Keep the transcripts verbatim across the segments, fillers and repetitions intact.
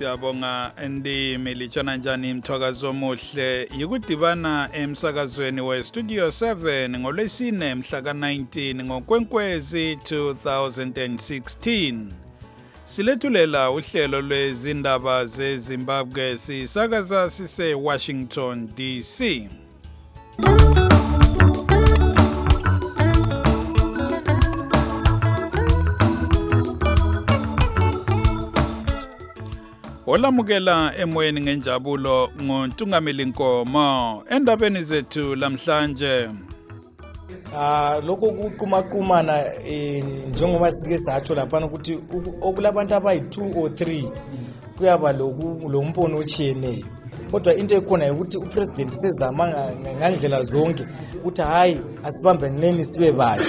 Siyabonga ndi militshana njani mthwakazo omuhle yikudibana emsakazweni we Studio seven ngolwesine mhla ka nineteen ngoKwenkwezi two thousand sixteen. Silethulela uhlelo lwezindaba zeZimbabwe sisakaza sise Washington D C. Olamukela emoyeni ngenjabulo ngoNtungameli Nkomo endabeni zethu lamhlanje. Ah lokho kuqhumaqhumana njengoba sike satsho lapha ukuthi okulabantu abayi two or three kuyaba lokhu lompono ochiyeneyo. Kodwa into ekhona ukuthi upresident sezama ngandlela zonke ukuthi hayi asibambeneni sibe bayi.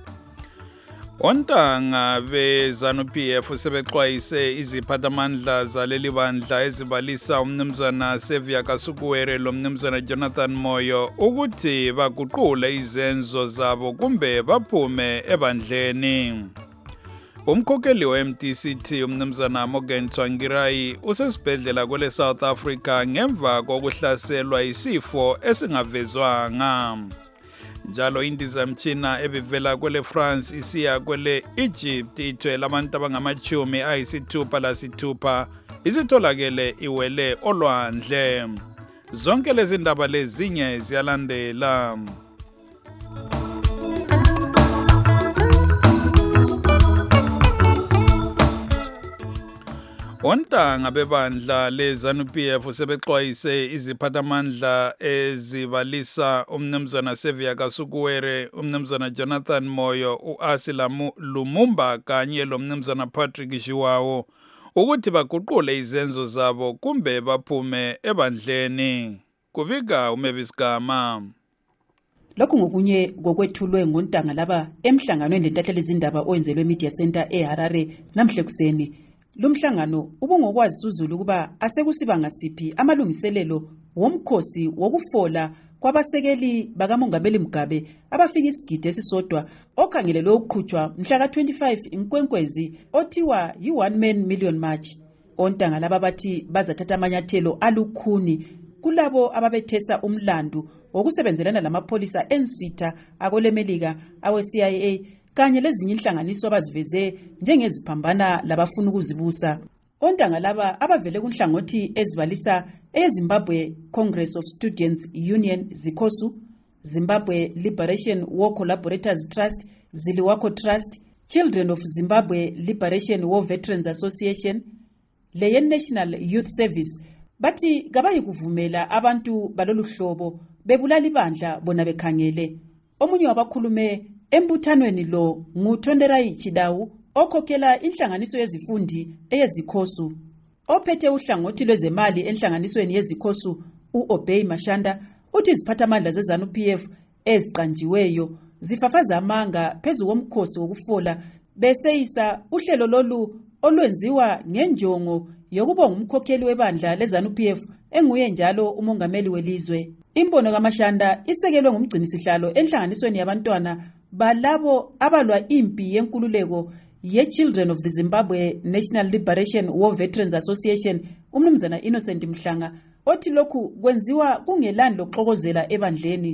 Ontanga beZANU P F sebexwayise iziphathamandla zaleli bandla ezibalisa umnumzana Xavier Kasukuwere lo mnumzana Jonathan Moyo ukuthi baguqule izenzo zabo kumbe baphume ebandleni. Umkhokheli we-M D C T umnumzana Morgan Tsvangirai usesibhedlela kwele South Africa ngemva kokuhlaselwa isifo esingavezwanga. Njalo indizamtshina ebivela kwele France isiya kwele Egypt ithwele abantu abangamachumi ayisithupha lasithupha isitholakele iwele olwandle. Zonke lezi ndaba lezinye ziyalandela. Ontanga bebandla leZANU P F sebexwayise iziphathamandla ezibalisa umnumzana Xavier Kasukuwere, umnumzana Jonathan Moyo, uAsi Lumumba kanye lo mnumzana Patrick Shiwawo ukuthi baguqule izenzo zabo kumbe baphume ebandleni. Kubika uMevisigama. Lokhu ngokunye ngokwethulwe ngontanga laba emhlanganweni lentatheli izindaba oyenzelwe Media Center eHarare namhle kuseni. Lumhlangano ubungokwazi uZulu kuba asekusiba ngasiphi amalungiselelo womkhosi wokufola kwabasekeli bakaMongameli Mugabe abafika isigidi esisodwa okhangelelwe ukuqhutshwa mhla ka twenty-five iNkwenkwezi othiwa yi-one man million march. Ontanga laba bathi bazathatha amanyathelo alukhuni kulabo ababethesa umlandu wokusebenzelana lamapholisa ensitha akolemelika awe-C I A kanye lezinye inhlanganiso abaziveze njengeziphambana labafuna ukuzibusa. Ontanga laba abavele kunhlangothi ezibalisa eZimbabwe Congress of Students Union ZICOSU, Zimbabwe Liberation War Collaborators Trust ZILIWACO Trust, Children of Zimbabwe Liberation War Veterans Association, le National Youth Service bathi kabayi kuvumela abantu balolu hlobo bebulala ibandla bona bekhangele. Omunye wabakhulume embuthanweni lo nguThonderayi Chidawu okhokhela inhlanganiso yezifundi eyezikhosu. Ophethe uhlangothi lwezemali enhlanganisweni yezikhosu uObey Mashanda uthi iziphathamandla zeZANU P F eziqanjiweyo zifafaza amanga phezu komkhosi wokufola beseyisa uhlelo lolu olwenziwa ngenjongo yokubonga umkhokheli webandla leZANU P F enguye njalo umongameli welizwe. Imbono kaMashanda isekelwe ngumgcinisihlalo enhlanganisweni yabantwana balabo abalwa impi yenkululeko ye-Children of the Zimbabwe National Liberation War Veterans Association umnumzana Innocent Mhlanga othi lokhu kwenziwa kungelani lokuxokozela ebandleni.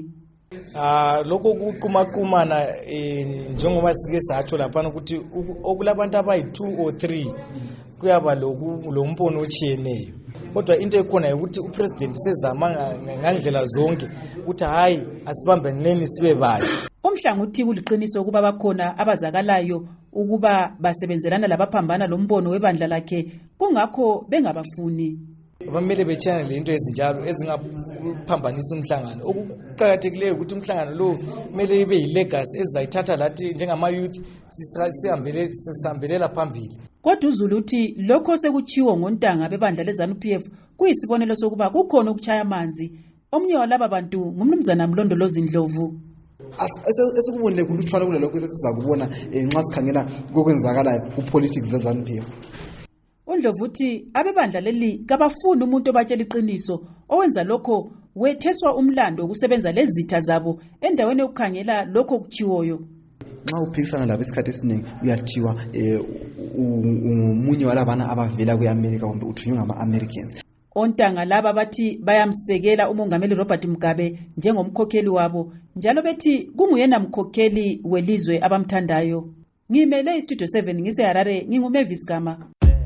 Ah lokho kuqhumaqhumana njengoba sike satsho lapha ukuthi okulabantu abayi two or three kuyaba lokhu lompono ochiyeneyo. Kodwa into ekhona ukuthi upresident sezama ngandlela zonke ukuthi hayi asibambeneni sibe bayi. Umhlanga uthi kuliqiniso ukuba bakhona abazakalayo ukuba basebenzelana labaphambana lombono webandla lakhe kungakho bengabafuni. Bamele betshana lento ezinjalo ezingaphambanisa umhlangano. Okuqhakathekileyo ukuthi umhlangano lo kumele ibe yilegacy ezizayithatha lathi njengama youth sihambele sihambelela phambili. Kodwa uZulu uthi lokho sekuchiwo ngontanga bebandla leZANU P F kuyisibonelo sokuba kukhona ukuchaya amanzi. Omunye walaba bantu ngumnumzana Mlondolozi Ndlovu. Esikubonile kulutshwana kulelokho esizakubona nxa sikhangela kokwenzakalayo kupolitics zeZANU P F. UNdlovu uthi abebandla leli kabafuni umuntu obatshela iqiniso owenza lokho wetheswa umlando wokusebenza lezitha zabo endaweni yokukhangela lokho kuchiwoyo. Nxa uphikisana labo isikhathi esiningi uyathiwa umunye walabana abavela kweAmerica kumbe uthunywe ngama-Americans. Ontanga laba bathi bayamsekela umongameli Robert Mugabe njengomkhokheli wabo njalo bethi kunguyena mkhokheli welizwe abamthandayo. Ngimele iStudio seven ngiseHarare nginguMavis Gama.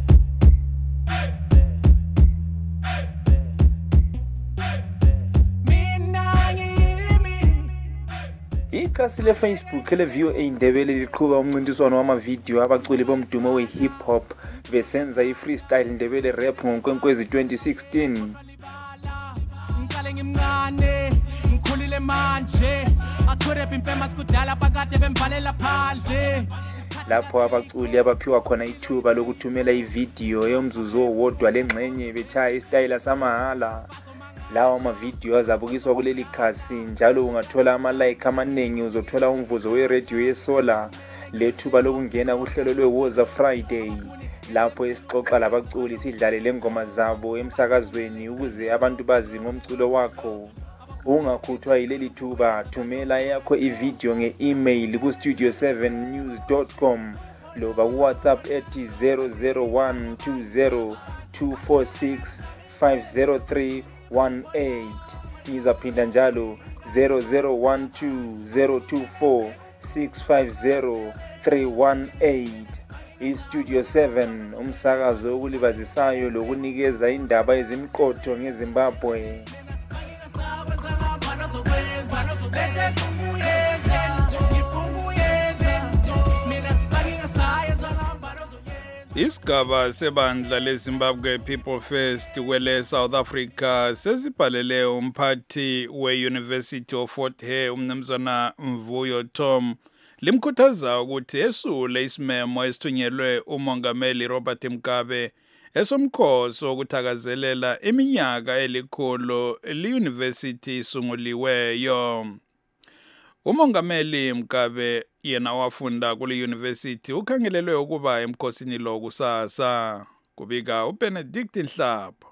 Ikhasi le-Facebook le-V O A Indebele liqhuba umncintiswano wamavidiyo abaculi bomdumo we-hip hop besenza i-freestyle Indebele rap ngoNkwenkwezi twenty sixteen. Ngiqale ngimncane ngikhulile manje akurap infamous kudala phakade bemvalela phandle. Lapho abaculi abaphiwa khona ithuba lokuthumela ividiyo yomzuzu owodwa lengxenye bechaya istyle samahala. Lawo amavidiyo azabukiswa kuleli khasi njalo ungathola ama-like amaningi, uzothola umvuzo we-radio yesola lethuba lokungena kuhlelo lwe-Woza Friday lapho esixoxa labaculi sidlale lengoma zabo emsakazweni ukuze abantu bazi ngomculo wakho. Ungakhuthwa yileli thuba, thumela yakho ividiyo nge-email ku studio seven news dot com loba ku-WhatsApp ethi zero zero one two zero two four six five zero three one eight. Ngizaphinda njalo zero zero one two zero two four six five zero three one eight. iStudio seven umsakazo okulibazisayo lokunikeza indaba ezimqotho ngeZimbabwe. Isigaba sebandla leZimbabwe People First kwele South Africa sesibhalele umphathi we-University of Fort Hare umnumzana Mvuyo Tom limkhuthaza ukuthi esule isimemo esithunyelwe umongameli Robert Mugabe esomkhosi wokuthakazelela iminyaka elikhulu li-university isunguliweyo. Umongameli Mugabe yena wafunda kule university ukhangelelwe ukuba emkhosini lo kusasa. Kubika uBenedict Nhlapho.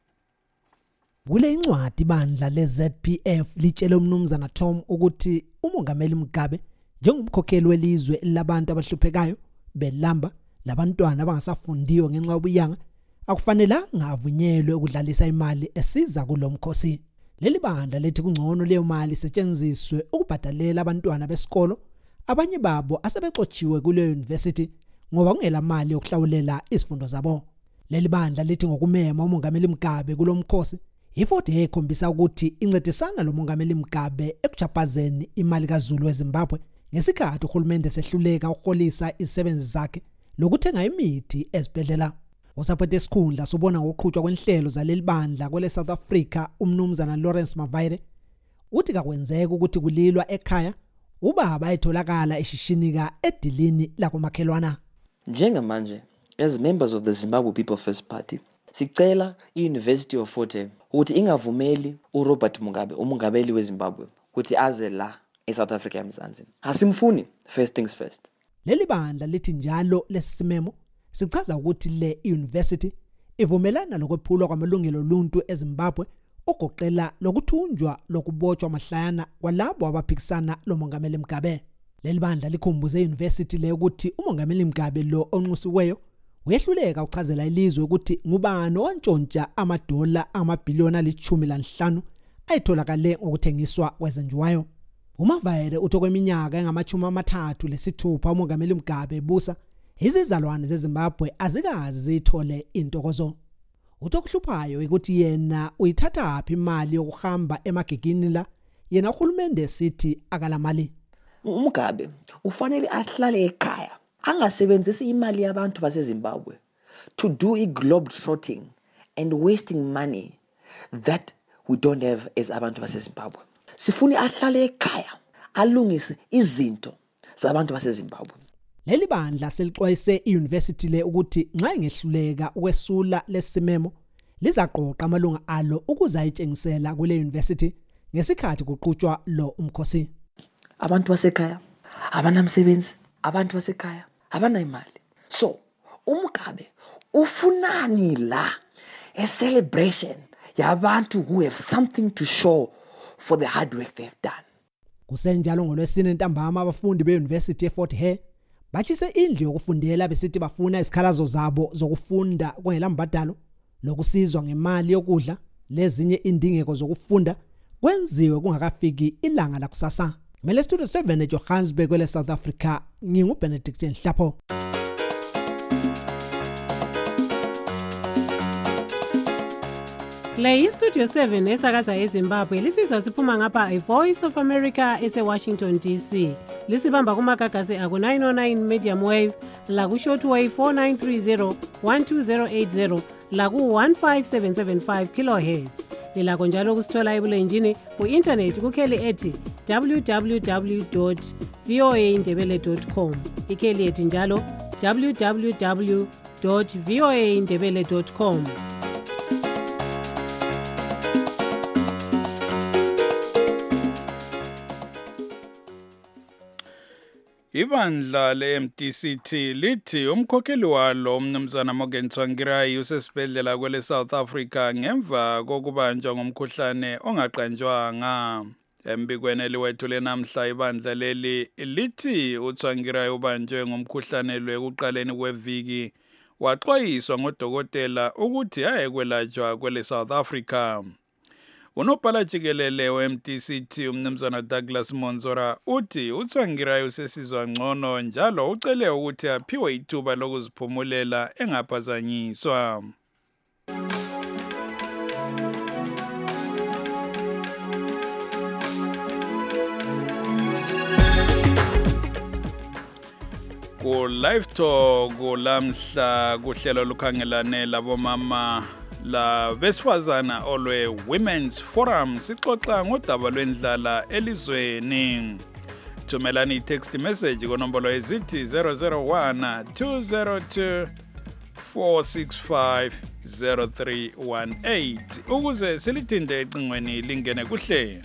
Kule incwadi bandla le-Z P F litshele umnumzana Tom ukuthi umongameli Mugabe njengomkhokheli welizwe labantu abahluphekayo belamba labantwana abangasafundiyo ngenxa yobuyanga akufanelanga avunyelwe ukudlalisa imali esiza kulomkhosi. Leli bandla lethi kungcono leyo mali isetshenziswe ukubhadalela abantwana besikolo abanye babo asebexotshiwe kule university ngoba kungela mali yokuhlawulela izifundo zabo. Leli bandla lithi ngokumema umongameli Mugabe kulomkhosi iFort Hare ikhombisa ukuthi incedisana lo mongameli Mugabe ekuchapazeni imali kaZulu weZimbabwe ngesikhathi uhulumende sehluleka ukuholisa izisebenzi zakhe lokuthenga imithi ezibhedlela. Usaphethe isikhundla sobona ngokuqhutshwa kwenhlelo zaleli bandla kwele South Africa umnumzana Lawrence Mavaire uthi kakwenzeka ukuthi kulilwa ekhaya ubaba ayitholakala eshishinika edilini lakomakhelwana. Njengamanje as members of the Zimbabwe People First Party sicela i-University of Fort Hare ukuthi ingavumeli uRobert Mugabe umongabeli weZimbabwe ukuthi aze la eSouth Africa emzansi. Asimfuni, first things first. Leli bandla lithi njalo lesisimemo sichaza ukuthi le university ivumelana lokwephulwa kwamalungelo oluntu eZimbabwe ogoqela lokuthunjwa lokubotshwa amahlayana kwalabo abaphikisana lo mongameli Mugabe. Leli bandla likhumbuze university le ukuthi umongameli Mugabe lo onxusiweyo uyehluleka ukuchazela ilizwe ukuthi ngubani owantshontsha amadola amabhiliyoni alithumi lanhlanu ayitholakale ngokuthengiswa kwezenjiwayo. uMavaire utho kweminyaka engamachumi amathathu lesithupha umongameli Mugabe ebusa izizalwane zeZimbabwe azikazi zithole intokozo. Utokuhluphayo ukuthi yena uyithatha aphi imali yokuhamba emagegini la yena uhulumende sithi akala mali. uMugabe ufanele ahlale ekhaya angasebenzisi imali yabantu baseZimbabwe to do i-globe trotting and wasting money that we don't have as abantu baseZimbabwe. Sifuni ahlale ekhaya alungise izinto zabantu baseZimbabwe. Leli bandla selixwayise iuniversity le ukuthi nxa ingehluleka ukwesula lesimemo lizaqoqa amalunga alo ukuze ayitshengisela kule university ngesikhathi kuqhutshwa lo umkhosi. Abantu basekhaya abanamsebenzi, abantu basekhaya abana imali. So uMugabe ufunani la a celebration yabantu who have something to show for the hard work they've done. Kusenjalo ngolwesine ntambama abafundi beuniversity eFort Hare bachise indlu yokufundela besithi bafuna isikhalazo zabo zokufunda kungelambadalo lokusizwa ngemali yokudla lezinye indingeko zokufunda kwenziwe kungakafiki ilanga lakusasa. Mele Studio seven eJohannesburg kwele South Africa, nginguBenedict Nhlapho. Le Studio seven esakaza eZimbabwe lisizwa siphuma ngapha iVoice of America ese Washington D C. Lisibamba kumagagasi aku nine oh nine medium wave, la ku shortwave four nine three zero one two zero eight zero, la ku one five seven seven five kilohertz. Lilakho njalo kusithola ebulenjini ku internet kukheli ethi w w w dot voa ndebele dot com. Ikheli ethi njalo w w w dot voa ndebele dot com. Ibandla le-M D C T lithi umkhokheli walo umnumzana Morgan Tsvangirai usesibhedlela kwele South Africa ngemva kokubanjwa ngomkhuhlane ongaqanjwanga. Embikweni eliwethule namhla ibandla leli lithi uTsvangirai ubanjwe ngomkhuhlane lwekuqaleni kweviki waxwayiswa ngodokotela ukuthi ayekwelatshwa kwele South Africa. Unobhala jikelele we-M D C T umnumzana Douglas Monzora uthi uTsvangirai usesizwa ngcono njalo ucele ukuthi aphiwe ithuba lokuziphumulela engaphazanyiswa. Ku live talk lamhla kuhlelo lukhangelane labomama la besifazana olwe Women's Forum sixoxa ngodaba lwendlala elizweni. Thumelani text message konombolo ezithi zero zero one two zero two four six five zero three one eight ukuze silithinde ecingweni lingene kuhle.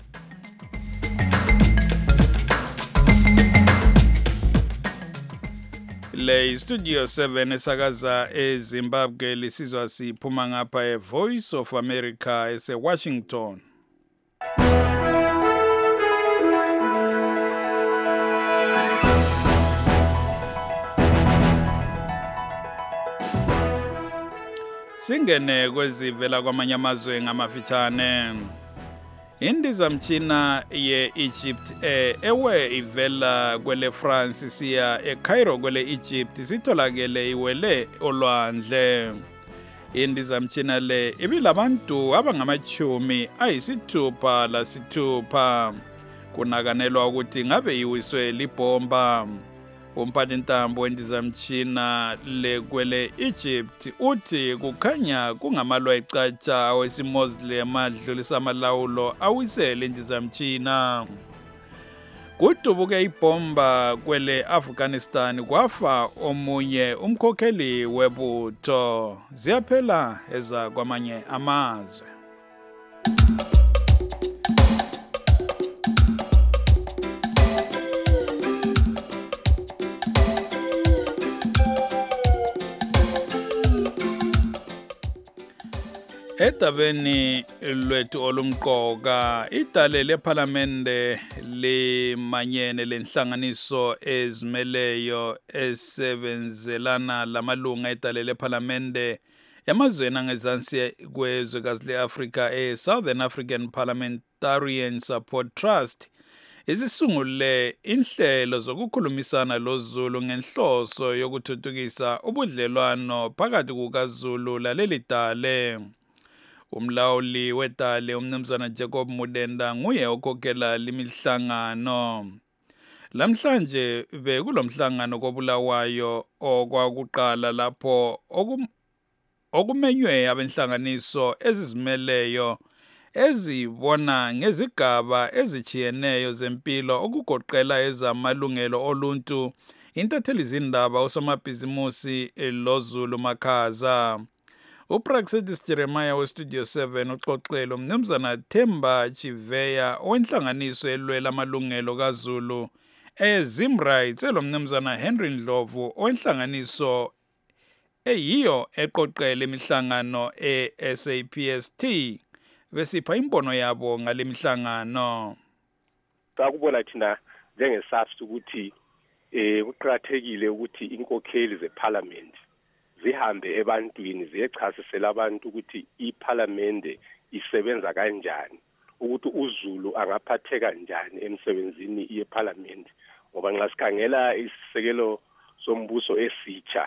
Le Studio seven esakaza eZimbabwe lisizwa siphuma ngapha eVoice of America ese Washington. Singene kwezivela kwamanye amazwe ngamafitshane. Indizamtshina ye-Egypt eh, ewe ivela kwele France siya eCairo kwele Egypt sitholakele iwele olwandle. Indizamtshina le ibilabantu abangamachumi ayisithupha lasithupha. Kunakanelwa ukuthi ngabe iwiswe libomba. Umphathintambo wendizamtshina le kwele Egypt uthi kukhanya kungamalwa ecatsha wesimoslim adlulisa amalawulo awisele indizamtshina. Kudubuke ibomba kwele Afghanistan kwafa omunye umkhokheli webutho. Ziyaphela eza kwamanye amazwe. Edabeni lwethu olumqoka idale leParliamente limanyene lenhlanganiso ezimeleyo esebenzelana lamalunga edale leParliamente yamazweni angezansi kwezwekazi leAfrika eSouthern African Parliamentarian Support Trust izisungule inhlelo zokukhulumisana loZulu ngenhloso yokuthuthukisa ubudlelwano phakathi kukaZulu laleli dale. Umlawuli wedale umnumzana Jacob Mudenda nguye okhokhela limihlangano. Lamhlanje bekulomhlangano kobulawayo okwakuqala lapho okumenywe abenhlanganiso ezizimeleyo ezibona ngezigaba ezichiyeneyo zempilo okugoqela ezamalungelo oluntu, intatheli zindaba usomabhizimusi loZulu Makhaza. Upraxedis Jeremiah we Studio seven uxoxelo umnumzana Themba Chiveya wenhlanganiso elwela amalungelo kaZulu eZimrights elomnumzana Henry Ndlovu wenhlanganiso eyiyo eqoqela imihlangano e-S A P S T besipha imbono yabo ngale mihlangano. Sakubona thina njengeSAFS ukuthi eh kuqhakathekile ukuthi inkokheli zeparlament zihambe ebantwini ziyechasisela abantu ukuthi iparlament isebenza kanjani, ukuthi uZulu angaphatheka kanjani emsebenzini yeparlament. Ngoba nxa sikhangela isisekelo sombuso esitsha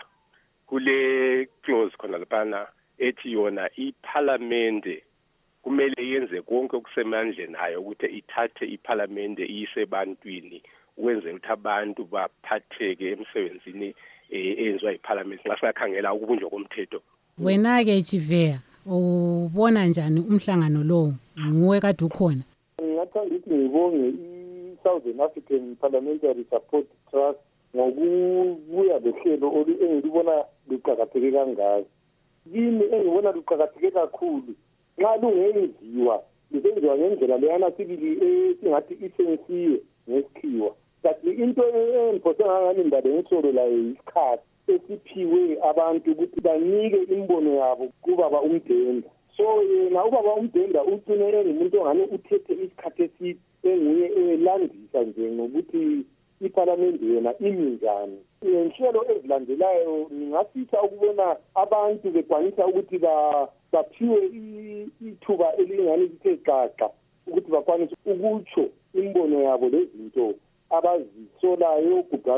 kule clause khona lapha ethi yona iparlament kumele yenze konke okusemandleni nayo ukuthi ithathe iparlament iyisebantwini ukwenza ukuthi abantu baphatheke emsebenzini eyenziwa iparlament nxa sikhangela ukubunjwa komthetho. Wena ke Chivea ubona njani umhlangano lo nguwe kade ukhona? Ngathanda ukuthi ngibonge i-Southern African Parliamentary Support Trust ngokubuya lohlelo engilibona luqakatheke kangaka. Yini engibona luqakatheke kakhulu nxa lungenziwa lusenziwa ngendlela leyana sibili esingathi isensiwe ngesikhiwa. Kanti into emphosa ngani ndaba ngisolo la isikhathi esiphiwe abantu ukuthi banike imbono yabo kubaba uMdenda. So yena ubaba uMdenda ucine engumuntu ongane uthethe isikhathi eside enguye elandisa nje ngokuthi iparlament yena imi njani. Inhlelo ezilandelayo ngingasitha ukubona abantu bekwanisa ukuthi baphiwe ithuba elingani lithe xaxa ukuthi bakwanise ukutsho imbono yabo lezinto abazisolayo kumbe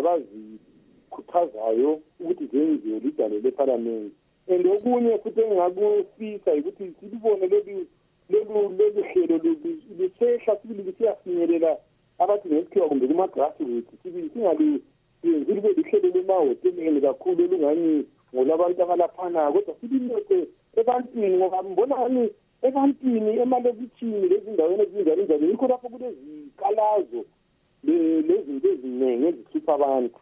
abazikhuthazayo ukuthi zenziwe lidale leparlament. And okunye futhi engakufisa ukuthi silibone leli lelu leli hlelo lisehla sibili lisiyafinyelela abathi ngesikhiwa kumbe kuma-grassroots sibili singali yenzi libe lihlelo lemahoteleni kakhulu olungani ngolabantu abalaphana kodwa sibilethe ebantwini ngoba mbona ngani ebantwini emalokitshini lezindaweni ezinjalo njalo yikho lapho kulezikhalazo lezinto eziningi ezihlupha abantu.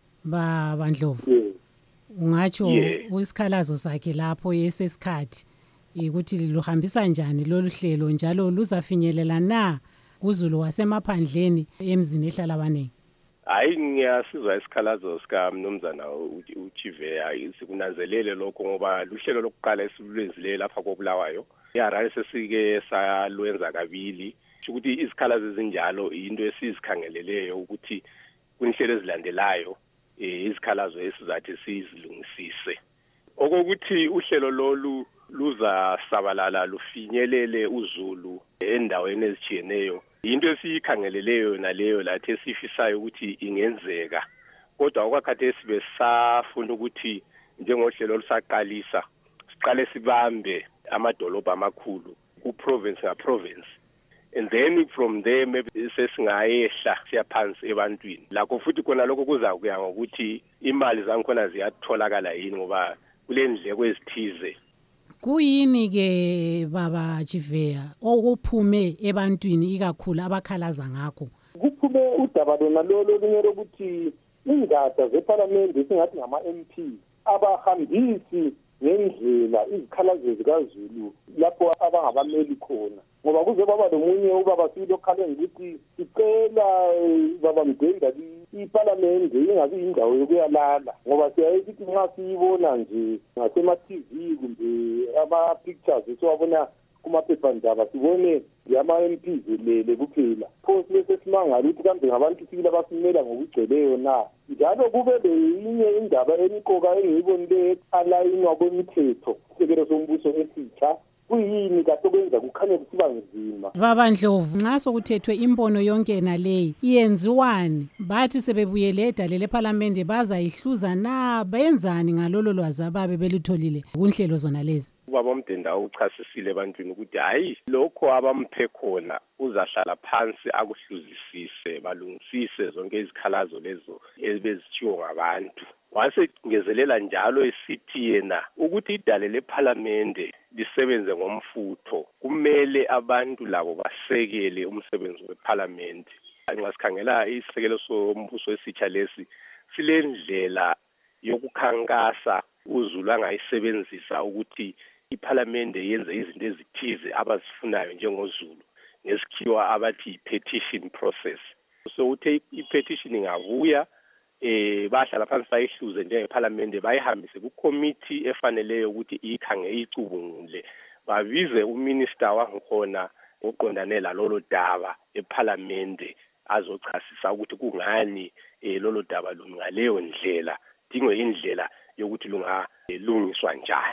Baba Ndlovu, ungatsho isikhalazo sakhe lapho yesesikhathi ukuthi luhambisa njani lolu hlelo njalo luzafinyelela na kuZulu wasemaphandleni emzini ehlala abaningi? Hayi, ngiyasizwa isikhalazo sika mnumzana uChivea sikunanzelele lokho ngoba luhlelo lokuqala esilwenzileyo lapha koBulawayo iHarare sesike salwenza kabili ukuthi izikhalazo ezinjalo into esizikhangeleleyo ukuthi kunhlelo ezilandelayo izikhalazo esizathi sizilungisise. Okokuthi uhlelo lolu luzasabalala lufinyelele uZulu endaweni ezitshiyeneyo into esiyikhangeleleyo naleyo lathi esifisayo ukuthi ingenzeka. Kodwa okwakhathesi besafuna ukuthi njengohlelo lusaqalisa siqale sibambe amadolobha amakhulu ku-province nga-province, and then from there maybe sesingayehla siyaphansi ebantwini. Lakho futhi khona lokho kuza kuya ngokuthi imali zangikhona ziyatholakala yini ngoba kule ndleko ezithize. Kuyini ke baba Chivea okuphume ebantwini ikakhulu abakhalaza ngakho? Kuphume udaba lona lolo lunye lokuthi ingada zeparlament esingathi ngama-M P abahambisi ngendlela izikhalazo zikaZulu lapho abangabameli khona, ngoba kuze baba lomunye ubaba silokhaleni ukuthi sicela baba Mdenda iparlament ingabi indawo yokuyalala, ngoba siyayithi nxa siyibona nje ngasema-T V kumbe ama-pictures siwabona kumaphephandaba sibone yama-M P zelele kuphela. Pho silese simangala ukuthi kambe ngabantu sibili abasimela ngokugcweleyo na. Njalo kube leyinye indaba emqoka engiyibonile alayinwa kwemithetho isekelo sombuso esitsha. Kuyini kade kwenza kukhanya kusiba nzima? Baba Ndlovu, nxa sokuthethwe imbono yonke naleyi iyenziwani? Bathi sebebuyele edale leparlament bazayihluza na? Benzani ngalolo lwazi ababe belitholile kunhlelo zona lezi? Ubaba uMdenda uchasisile ebantwini ukuthi hayi lokho abamphe khona uzahlala phansi akuhluzisise balungisise zonke izikhalazo lezo ebezitshiwo ngabantu. Wasengezelela njalo esithi yena ukuthi idale leparlament lisebenze ngomfutho kumele abantu labo basekele umsebenzi weparlament. Nxa sikhangela isisekelo sombuso esitsha lesi silendlela yokukhankasa uZulu angayisebenzisa ukuthi iparlament yenze izinto ezithize abazifunayo njengoZulu ngesikhiwa abathi petition process. So uthe i-petition ingavuya eh bahlala phansi bayihluze njengeparlament bayihambise ku-committee efaneleyo ukuthi ikhange icubungule babize uminister wangikhona oqondane lalolo daba eparlament azochasisa ukuthi kungani eh, lolo daba ngaleyo ndlela dingwe indlela yokuthi lungalungiswa njani.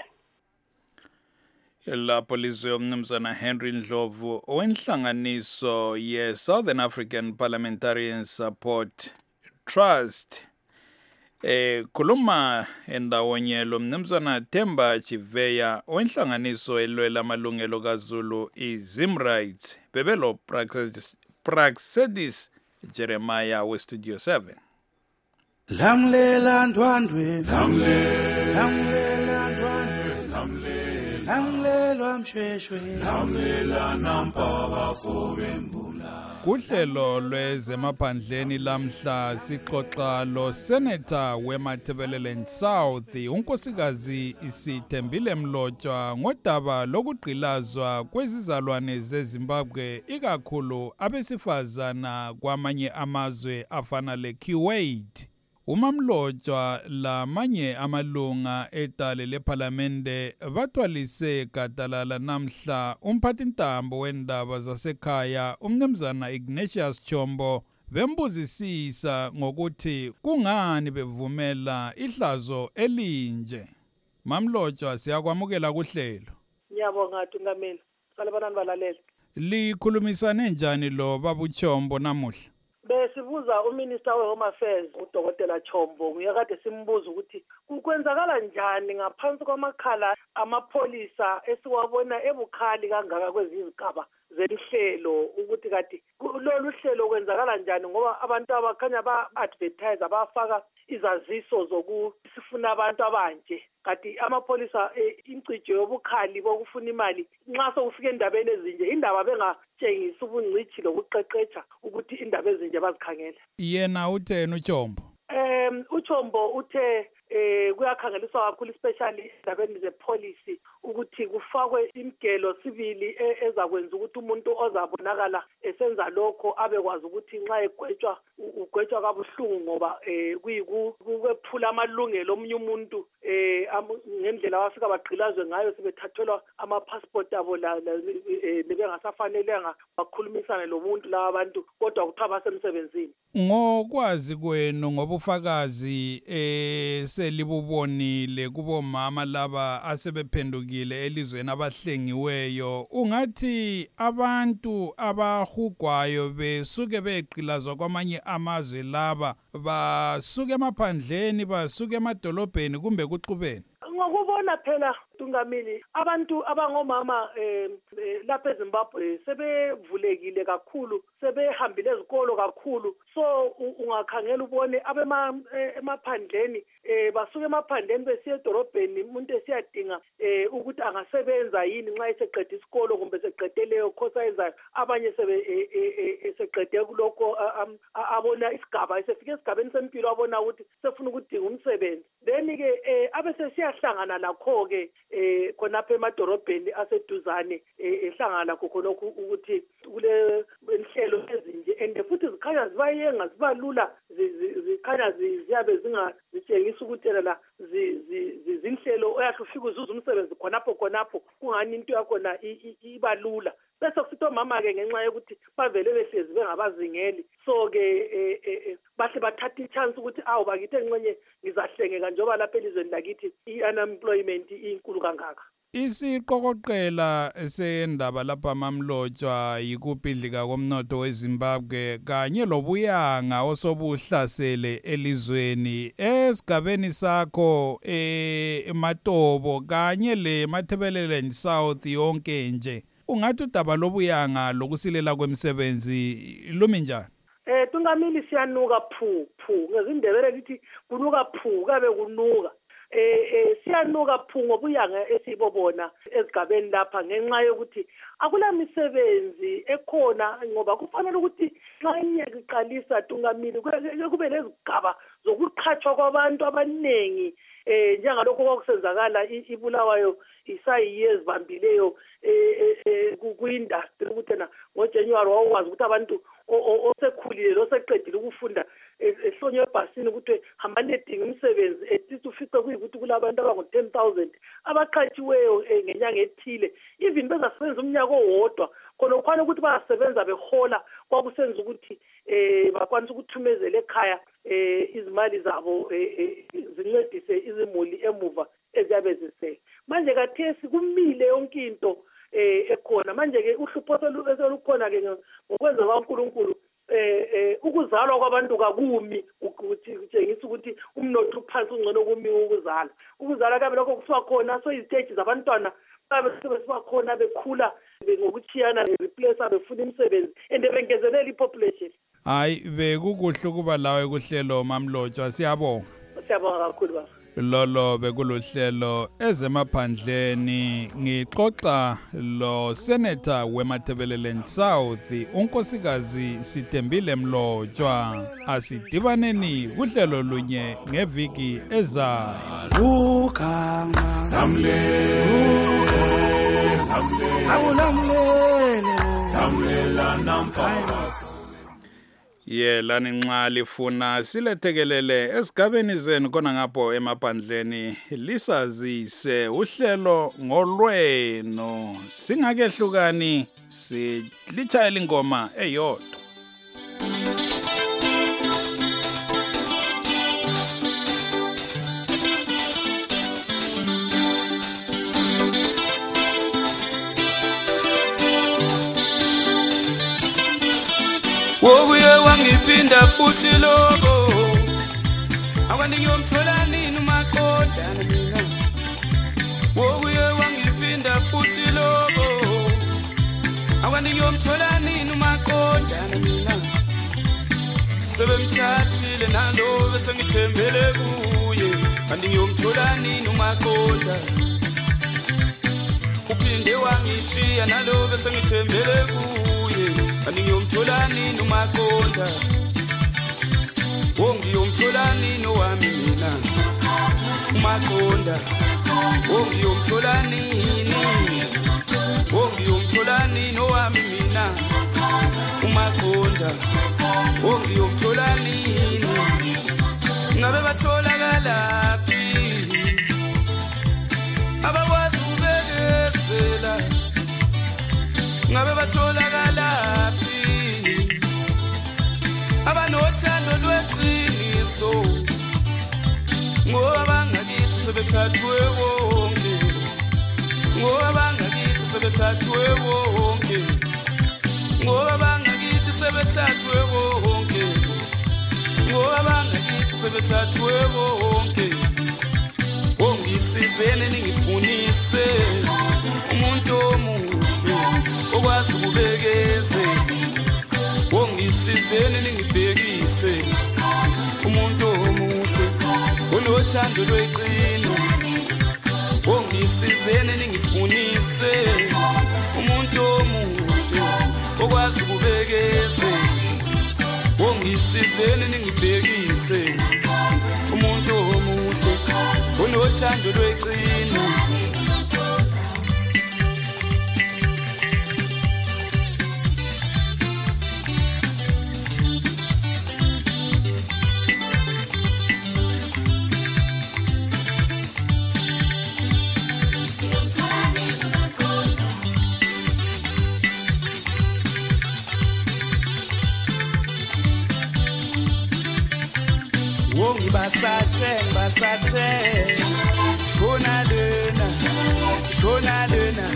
Lapho lizwe umnumzana Henry Ndlovu owenhlanganiso ye Southern African Parliamentarian Support Trust eh kuluma endawonye lo mnumzana Themba Chiveya owenhlanganiso elwela amalungelo kaZulu iZimrights bebelo Praxedis Praxedis Jeremiah we Studio seven. Lamlela ndwandwe lamlela lamlela ndwandwe lamlela lamlela mshweshwe lamlela nampaba fobembula. Kuhlelo lwezemaphandleni lamhla sixoxa lo Senator weMatabeleland South unkosikazi Isithembile Mlotshwa ngodaba lokugqilazwa kwezizalwane zeZimbabwe ikakhulu abesifazana kwamanye amazwe afana leKuwait. UMamlotshwa lamanye amalunga etale leParlamente bathwalise gadalala namhla umphathintambo wendaba zasekhaya umnumzana Ignatius Chombo bembuzisisa ngokuthi kungani bevumela ihlazo elinje. Mamlotshwa siyakwamukela kuhlelo. Ngiyabonga Tungameli. Salebanani balaleli. Likhulumisane njani lo babu Chombo namuhla? Besibuza uMinister we-Home Affairs uDokotela Chombo nguyakade simbuza ukuthi kukwenzakala njani ngaphansi kwamakhala amapholisa esiwabona ebukhali kangaka kwezizigaba zelihlelo ukuthi kati lolu hlelo kwenzakala njani ngoba abantu abakhanya ba-advertise abafaka izaziso zokusifuna abantu abanje kati amapholisa incijo yobukhali bokufuna imali nxa sokufika endabeni ezinje indaba bengatshengisa ubungcithi lokuqeqetsha ukuthi indaba ezinje bazikhangela. Yena utheni uChombo? Um uChombo uthe eh kuyakhangeliswa kakhulu especially endabeni zepolicy ukuthi kufakwe imigelo sibili ezakwenza ukuthi umuntu ozabonakala esenza lokho abekwazi ukuthi nxa egwetshwa ugwetshwa kabuhlungu ngoba eh kuyikuphula amalungelo omunye umuntu eh ngendlela wafika bagqilazwe ngayo sebethathelwa ama passport abo la bengasafanelanga bakhulumisane lomuntu laba abantu kodwa kuthiwa basemsebenzini. Ngokwazi kwenu ngobufakazi eh selibubonile kubomama laba asebephendukile elizweni abahlengiweyo ungathi abantu abahugwayo besuke beqilazwa kwamanye amazwe laba basuke emaphandleni basuke emadolobheni kumbe kuqhubeni? Ngokubona phela Tungamili abantu abangomama eh lapha eZimbabwe sebevulekile kakhulu sebehambile ezikolo kakhulu so ungakhangela ubone abema emaphandleni eh basuka emaphandleni besiya edorobheni umuntu esiyadinga eh ukuthi angasebenza yini nxa eseqeda isikolo kumbe seqede leyo khosa ezayo abanye sebe eseqede kuloko abona isigaba esefike esigabeni sempilo abona ukuthi sefuna ukudinga umsebenzi then ke abese siyahlangana lakho ke eh khonapha emadorobheni aseduzane ehlangana lakho khonokho ukuthi kule inhlelo ezinje and futhi zikhanya zibayenga zibalula zikhanya ziyabe zingazitshengisa ukuthi la zinhlelo oyahle ufike uzuza umsebenzi khonapho khonapho kungani into yakhona ibalula bese kusithi omama ke ngenxa yokuthi bavele behlezi bengabazingeli so ke bahle bathatha ichance ukuthi awu bakithi enxenye ngizahlengeka njengoba lapha elizweni lakithi i-unemployment inkulu kangaka. Isiqokoqela sendaba lapha Mamlotshwa yikubhidlika komnotho weZimbabwe kanye lobuyanga osobuhlasele elizweni esigabeni sakho eMatobo kanye le Matabeleland South yonke nje ungathi udaba lobuyanga lokusilela kwemisebenzi lumi njani? Eh Tungamili siyanuka phu phu ngezindebele lithi kunuka phu kabe kunuka eh eh siyanuka phu ngobuyanga esibobona esigabeni lapha ngenxa yokuthi akula misebenzi ekhona ngoba kufanele ukuthi xa inyeke iqalisa Tungamili kube lezigaba zokuqhatshwa kwabantu abanengi eh njengalokho kwakusenzakala ibulawayo isayiye ezibambileyo eh ku-industry ukuthi na ngoJanuary wawukwazi ukuthi abantu osekhulile loseqedile ukufunda ehlonywe ebhasini ukuthi hamba nedinga umsebenzi ethi ufice kuyikuthi kulabantu abango ten thousand abaqhatshiweyo ngenyanga ethile even bezasebenza umnyaka owodwa khona ukhona ukuthi bayasebenza behola kwakusenza ukuthi eh bakwanisa ukuthumezela ekhaya eh izimali zabo zincedise izimuli emuva eziyabe zise manje kathesi kumile yonke into eh ekhona manje ke uhlupho selukhona ke ngokwenza kwaNkulunkulu eh eh ukuzalwa kwabantu kakumi ukuthi kutshengisa ukuthi umnotho uphansi ungcono kumi ukuzala ukuzala kabe lokho kuthiwa khona so iziteji zabantwana babe sebesiba khona bekhula ngokuchiyana replace befuna imisebenzi ende bengezelela ipopulation. Hayi bekukuhle kuba lawe kuhlelo Mamlotshwa siyabonga. Siyabonga kakhulu baba. Lolo bekulohlelo ezemaphandleni ngixoxa lo senator weMatabeleland South unkosikazi Sitembile Mlotshwa asidibaneni kuhlelo lunye ngeviki ezayo. Ukanga namle namle awulamlele namlela nampa Ye lani nxa lifuna silethekelele esigabeni zenu kona ngapho emaphandleni lisazise uhlelo ngolweno singakehlukani silitshayela ingoma eyodwa. Wobuye wangiphinda futhi lobo Awandi ngiyomthola nini uMaqondana mina Wobuye wangiphinda futhi lobo Awandi ngiyomthola nini uMaqondana mina Sebemthathile nalo bese ngithembele kuye Awandi ngiyomthola nini uMaqondana Uphinde wangishiya nalo bese ngithembele kuye Ani ngiyomthola nini uMaqonda Wongiyomthola nini owami mina uMaqonda Wongiyomthola nini Wongiyomthola nini owami mina uMaqonda Wongiyomthola nini Ngabe batholakalapi Abakwazi ubekezela Ngabe batholakalapi Abanothando lweqiniso Ngoba bangakithi sebethathwe wonke Ngoba bangakithi sebethathwe wonke Ngoba bangakithi sebethathwe wonke Ngoba bangakithi sebethathwe wonke Wongisizeni ningifunise umuntu omuhle okwazi ukubekeze Wongisizeni ningibhekise umuntu omuhle onothando lweqiniso Wongisizeni ningifunise umuntu omuhle okwazi ukubekeze Wongisizeni ningibhekise umuntu omuhle onothando lweqiniso Basate, basate, shona lena, shona lena.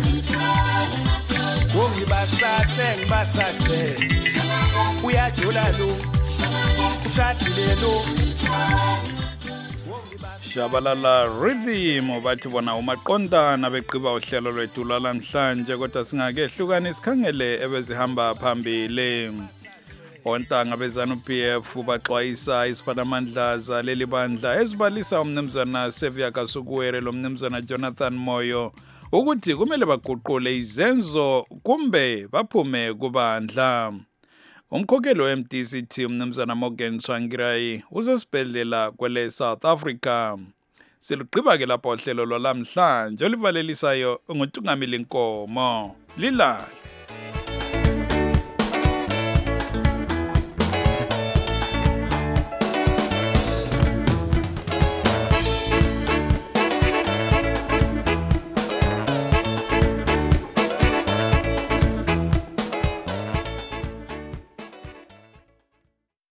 Wongi basate, basate, uyajula lo, ushadile lo. Shabalala Rhythm bathi bona uMaqondana beqiba uhlelo lwethu lamhlanje kodwa singakehlukani sikhangele ebezihamba phambili. Ontanga beZanu-P F baxwayisa isiphatamandla leli bandla ezibalisa umnumzana Sevia Kasukuwere lo mnumzana Jonathan Moyo ukuthi kumele baguqule izenzo kumbe baphume kubandla. Umkhokheli we-M D C T umnumzana Morgan Tsvangirai usesibhedlela kwele South Africa. Siluqhiba ke lapho uhlelo lwalamhlanje olivalelisayo nguNtungamili Nkomo. Lilala